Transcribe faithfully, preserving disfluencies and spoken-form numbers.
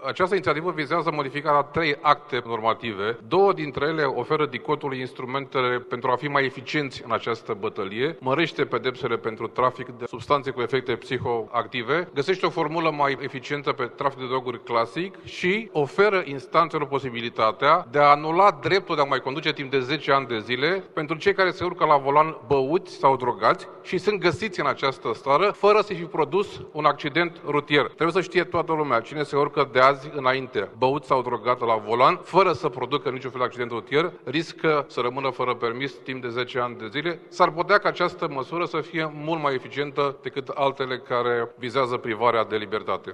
Această inițiativă vizează modificarea a trei acte normative. Două dintre ele oferă dicotului instrumentele pentru a fi mai eficienți în această bătălie, mărește pedepsele pentru trafic de substanțe cu efecte psihoactive, găsește o formulă mai eficientă pe trafic de droguri clasic și oferă instanțelor posibilitatea de a anula dreptul de a mai conduce timp de zece ani de zile pentru cei care se urcă la volan băuți sau drogați și sunt găsiți în această stare fără să fi produs un accident rutier. Trebuie să știe toată lumea, cine se urcă de azi înainte băut sau drogat la volan, fără să producă niciun fel de accident rutier, riscă să rămână fără permis timp de zece ani de zile. S-ar putea ca această măsură să fie mult mai eficientă decât altele care vizează privarea de libertate.